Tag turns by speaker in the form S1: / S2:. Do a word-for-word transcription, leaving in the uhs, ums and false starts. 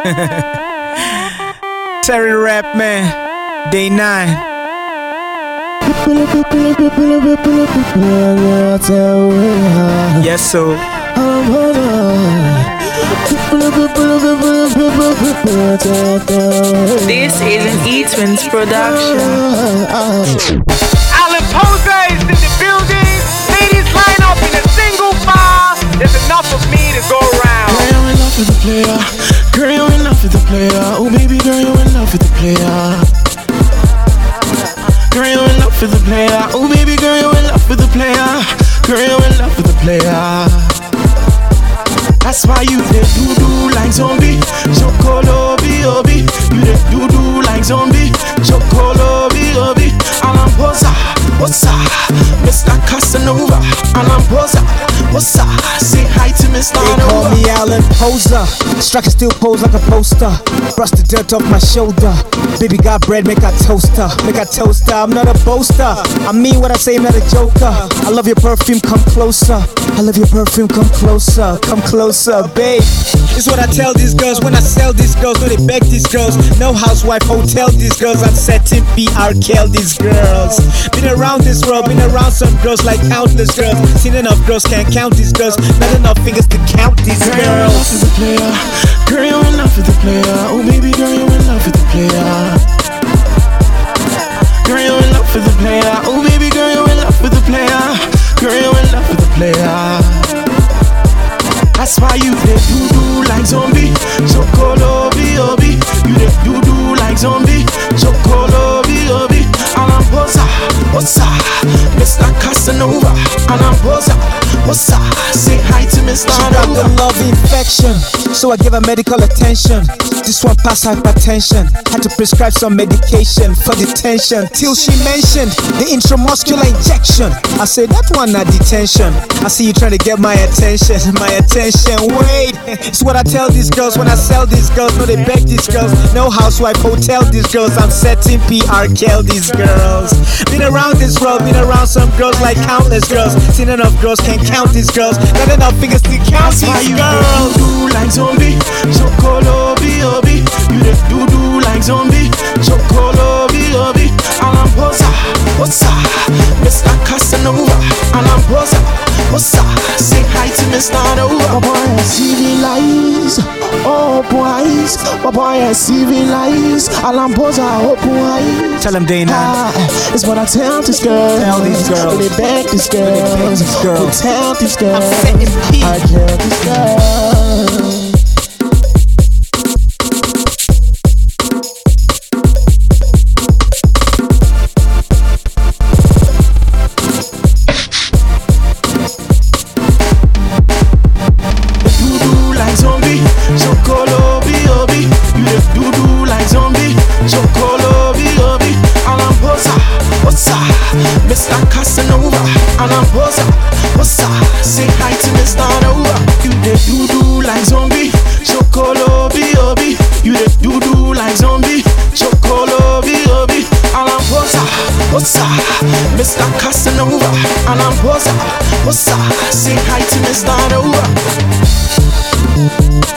S1: Terry Rap Man, Day nine. Yes, so.
S2: This is an E-Twins production.
S3: Alan Poser is in the building. Ladies line up in a single file. There's enough of me to go around.
S4: Girl, you in love with the player. Girl, you in love with the player. Oh baby girl, you in love with the player. Girl, you in love with the player. Oh baby girl, you in love with the player. Girl, you in love with the player. That's why you did do-do like zombie. Chocolo, B-O-B. You did do-do like zombie. Chocolo, B-O-B. Alan Poser, what's up? Mister Casanova. Alan Poser, what's up? Say hi to Mister
S1: They call me Alan Poser. Strike and still pose like a poster. Brush the dirt off my shoulder. Baby got bread, make a toaster. Make a toaster, I'm not a boaster. I mean what I say, I'm not a joker. I love your perfume, come closer. I love your perfume, come closer. Come closer, babe. It's what I tell these girls when I sell these girls. No, they beg these girls. No housewife, hotel these girls. I'm setting P R K these girls. Been around this world, been around some girls like countless girls. Seen enough girls, can't count these girls. Not enough fingers to count these
S4: girl,
S1: girls.
S4: Girl, you in love with the player. Girl, you in love with the player. Oh baby girl, you in love with the player. Girl, you in love with the player. Oh baby girl, you in love with the player. Girl, you in love with the player. That's why you did do-do like zombie. Chocolo, B-O-B. You did do-do like zombie. Chocolo, B-O-B. Alan Poser, what's up? Mister Casanova. Alan Poser, what's up? Say hi to Mister
S1: She got the love infection, so I give her medical attention. This one pass hypertension. Had to prescribe some medication for the tension. Till she mentioned the intramuscular injection. I said that one not detention. I see you trying to get my attention. My attention, wait. It's what I tell these girls when I sell these girls. No, they beg these girls. No housewife, hotel these girls. I'm setting P R K these girls. Been around this world, been around some girls like countless girls. Seen enough girls, can't count these girls. Got enough fingers to count these girls.
S4: Do like zombie, chocolo, B-O-B. You did do do like zombie, chocolo, B-O-B. Alan Poser, what's up? Mister Casanova. Alan Poser, what's up? Say hi to Mister Nova. My boy is civilized, oh boys. My boy is civilized. Alan Poser, oh boys.
S1: Tell them Day nine.
S4: Ah, it's what I tell these girls.
S1: Tell these girls.
S4: When they beg these girls.
S1: When they beg these girls.
S4: Tell these girls.
S1: I'm setting P.
S4: I tell these girls. Chocolo, B-O-B. You the do-do like zombie. Chocolo, B-O-B. Alan Poser, what's up? Mister Casanova. Alan Poser, what's up? Say hi to Mister Nova. You the do-do like zombie. Chocolo, B-O-B. You the do-do like zombie. Chocolo, B-O-B. Alan Poser, what's up? Mister Casanova. Alan Poser, what's up? Say hi to Mister Nova.